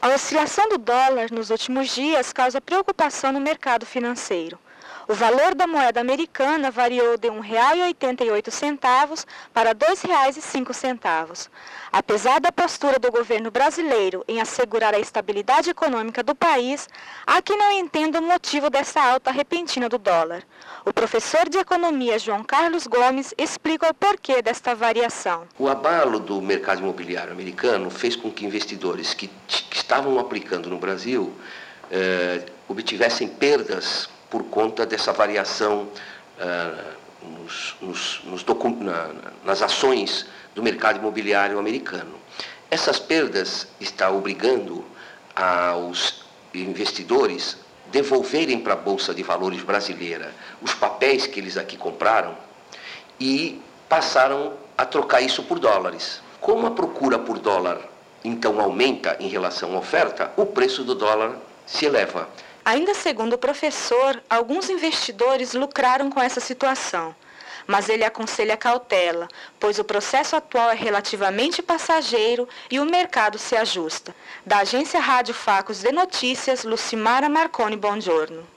A oscilação do dólar nos últimos dias causa preocupação no mercado financeiro. O valor da moeda americana variou de R$ 1,88 para R$ 2,05. Apesar da postura do governo brasileiro em assegurar a estabilidade econômica do país, há quem não entenda o motivo dessa alta repentina do dólar. O professor de economia João Carlos Gomes explica o porquê desta variação. O abalo do mercado imobiliário americano fez com que investidores que estavam aplicando no Brasil obtivessem perdas por conta dessa variação nas ações do mercado imobiliário americano. Essas perdas estão obrigando aos investidores devolverem para a Bolsa de Valores brasileira os papéis que eles aqui compraram e passaram a trocar isso por dólares. Como a procura por dólar então aumenta em relação à oferta, o preço do dólar se eleva. Ainda segundo o professor, alguns investidores lucraram com essa situação, mas ele aconselha cautela, pois o processo atual é relativamente passageiro e o mercado se ajusta. Da agência Rádio Facos de Notícias, Lucimara Marconi Bongiorno.